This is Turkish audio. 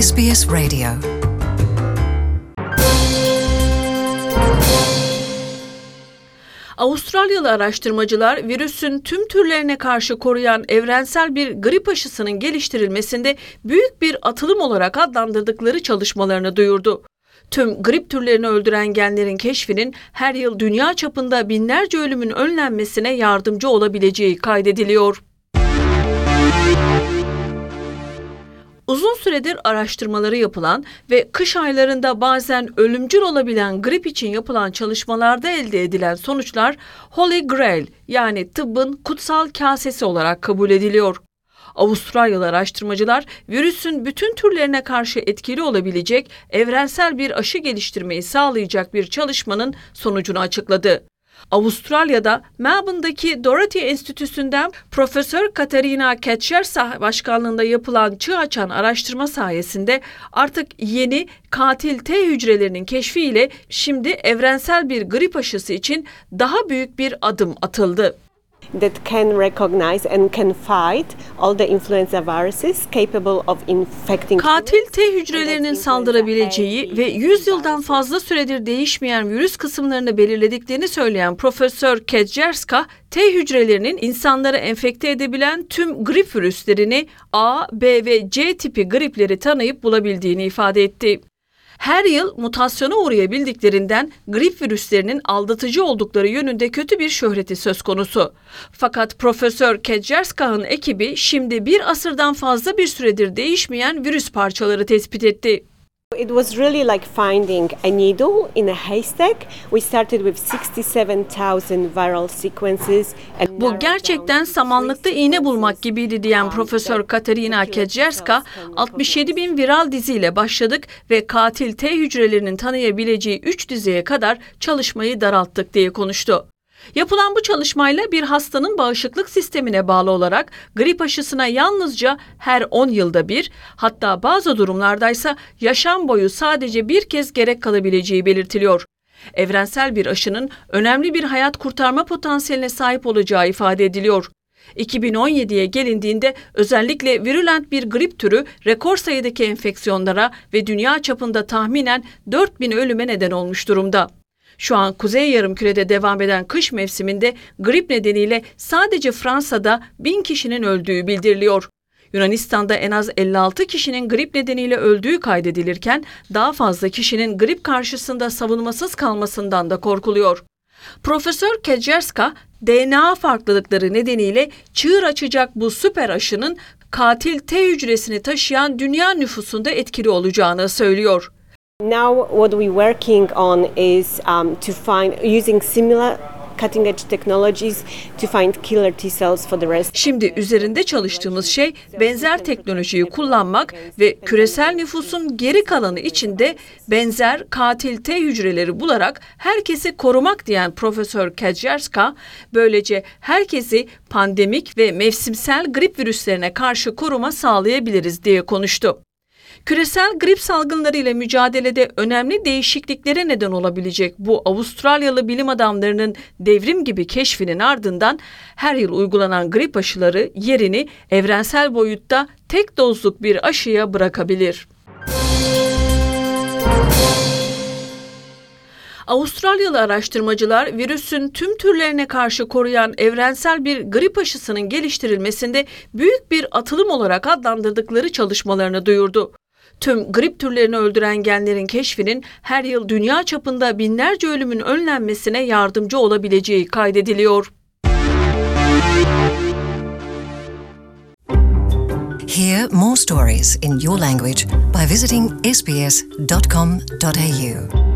SBS Radio. Avustralyalı araştırmacılar virüsün tüm türlerine karşı koruyan evrensel bir grip aşısının geliştirilmesinde büyük bir atılım olarak adlandırdıkları çalışmalarını duyurdu. Tüm grip türlerini öldüren genlerin keşfinin her yıl dünya çapında binlerce ölümün önlenmesine yardımcı olabileceği kaydediliyor. Uzun süredir araştırmaları yapılan ve kış aylarında bazen ölümcül olabilen grip için yapılan çalışmalarda elde edilen sonuçlar Holy Grail, yani tıbbın kutsal kasesi olarak kabul ediliyor. Avustralyalı araştırmacılar virüsün bütün türlerine karşı etkili olabilecek evrensel bir aşı geliştirmeyi sağlayacak bir çalışmanın sonucunu açıkladı. Avustralya'da Melbourne'daki Dorothy Enstitüsü'nden Profesör Katarina Ketchersah başkanlığında yapılan çığ açan araştırma sayesinde artık yeni katil T hücrelerinin keşfiyle şimdi evrensel bir grip aşısı için daha büyük bir adım atıldı. That can recognize and can fight all the influenza viruses capable of infecting. Katil T hücrelerinin saldırabileceği ve 100 yıldan fazla süredir değişmeyen virüs kısımlarını belirlediklerini söyleyen Profesör Kedjerska, T hücrelerinin insanları enfekte edebilen tüm grip virüslerini A, B ve C tipi gripleri tanıyıp bulabildiğini ifade etti. Her yıl mutasyona uğrayabildiklerinden grip virüslerinin aldatıcı oldukları yönünde kötü bir şöhreti söz konusu. Fakat Profesör Kedjerska'nın ekibi şimdi bir asırdan fazla bir süredir değişmeyen virüs parçaları tespit etti. It was really like finding a needle in a haystack. We started with 67,000 viral sequences. Bu gerçekten samanlıkta iğne bulmak gibiydi diyen Profesör Katarina Kedjerska, 67 bin viral diziyle başladık ve katil T hücrelerinin tanıyabileceği 3 diziye kadar çalışmayı daralttık diye konuştu. Yapılan bu çalışmayla bir hastanın bağışıklık sistemine bağlı olarak grip aşısına yalnızca her 10 yılda bir, hatta bazı durumlardaysa yaşam boyu sadece bir kez gerek kalabileceği belirtiliyor. Evrensel bir aşının önemli bir hayat kurtarma potansiyeline sahip olacağı ifade ediliyor. 2017'ye gelindiğinde özellikle virülent bir grip türü rekor sayıdaki enfeksiyonlara ve dünya çapında tahminen 4000 ölüme neden olmuş durumda. Şu an Kuzey Yarımküre'de devam eden kış mevsiminde grip nedeniyle sadece Fransa'da 1000 kişinin öldüğü bildiriliyor. Yunanistan'da en az 56 kişinin grip nedeniyle öldüğü kaydedilirken daha fazla kişinin grip karşısında savunmasız kalmasından da korkuluyor. Profesör Kedjerska, DNA farklılıkları nedeniyle çığır açacak bu süper aşının katil T hücresini taşıyan dünya nüfusunda etkili olacağını söylüyor. Now what we're working on is to find using similar cutting edge technologies to find killer T cells for the rest. Şimdi üzerinde çalıştığımız şey benzer teknolojiyi kullanmak ve küresel nüfusun geri kalanı için de benzer katil T hücreleri bularak herkesi korumak diyen Profesör Kedjerska, böylece herkesi pandemik ve mevsimsel grip virüslerine karşı koruma sağlayabiliriz diye konuştu. Küresel grip salgınları ile mücadelede önemli değişikliklere neden olabilecek bu Avustralyalı bilim adamlarının devrim gibi keşfinin ardından her yıl uygulanan grip aşıları yerini evrensel boyutta tek dozluk bir aşıya bırakabilir. Avustralyalı araştırmacılar virüsün tüm türlerine karşı koruyan evrensel bir grip aşısının geliştirilmesinde büyük bir atılım olarak adlandırdıkları çalışmalarını duyurdu. Tüm grip türlerini öldüren genlerin keşfinin her yıl dünya çapında binlerce ölümün önlenmesine yardımcı olabileceği kaydediliyor. Hear more stories in your language by visiting sbs.com.au.